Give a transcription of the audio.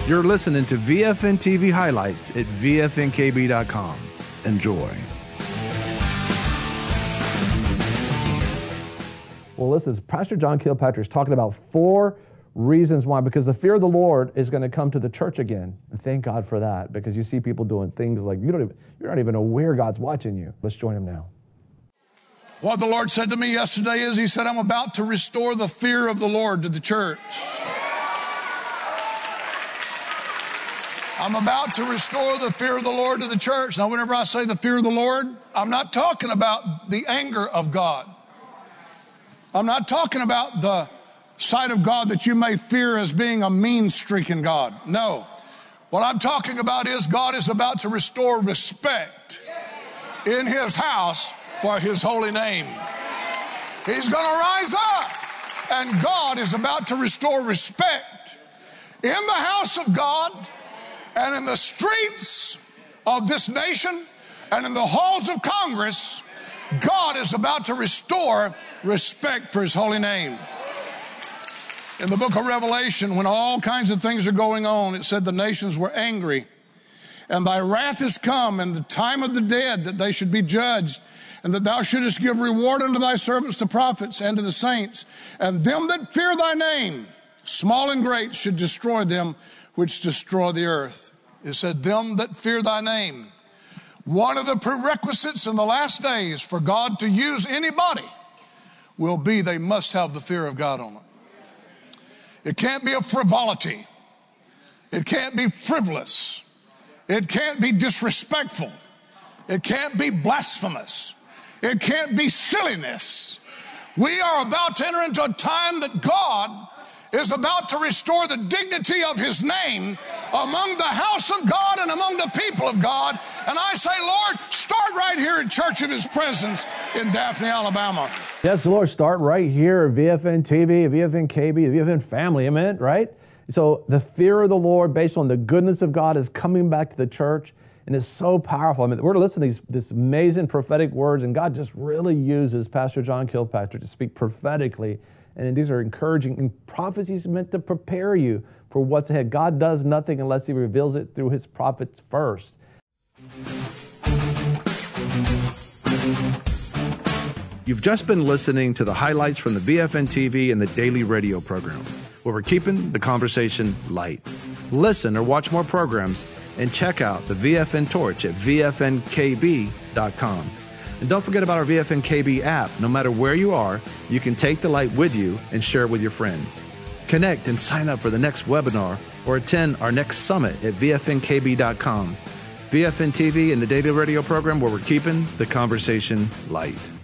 You're listening to VFN TV highlights at VFNKB.com. Enjoy. Well, listen, Pastor John Kilpatrick is talking about 4 reasons why, because the fear of the Lord is going to come to the church again. And thank God for that, because you see people doing things like you're not even aware God's watching you. Let's join him now. What the Lord said to me yesterday is, he said, I'm about to restore the fear of the Lord to the church. I'm about to restore the fear of the Lord to the church. Now, whenever I say the fear of the Lord, I'm not talking about the anger of God. I'm not talking about the side of God that you may fear as being a mean-streaking God. No. What I'm talking about is God is about to restore respect in his house for his holy name. He's going to rise up, and God is about to restore respect in the house of God and in the streets of this nation and in the halls of Congress. God is about to restore respect for his holy name. In the book of Revelation, when all kinds of things are going on, it said the nations were angry, and thy wrath is come, and the time of the dead, that they should be judged, and that thou shouldest give reward unto thy servants, the prophets, and to the saints, and them that fear thy name, small and great, should destroy them which destroy the earth. It said, them that fear thy name. One of the prerequisites in the last days for God to use anybody will be they must have the fear of God on them. It can't be a frivolity. It can't be frivolous. It can't be disrespectful. It can't be blasphemous. It can't be silliness. We are about to enter into a time that God is about to restore the dignity of his name among the house of God and among the people of God. And I say, Lord, start right here at Church of His Presence in Daphne, Alabama. Yes, Lord, start right here at VFN TV, VFN KB, VFN family, amen, right? So the fear of the Lord based on the goodness of God is coming back to the church, and it's so powerful. I mean, we're listening to these amazing prophetic words, and God just really uses Pastor John Kilpatrick to speak prophetically. And these are encouraging, and prophecies meant to prepare you for what's ahead. God does nothing unless he reveals it through his prophets first. You've just been listening to the highlights from the VFN TV and the daily radio program, where we're keeping the conversation light. Listen or watch more programs and check out the VFN Torch at VFNKB.com. And don't forget about our VFN KB app. No matter where you are, you can take the light with you and share it with your friends. Connect and sign up for the next webinar or attend our next summit at VFNKB.com. VFN TV and the daily radio program, where we're keeping the conversation light.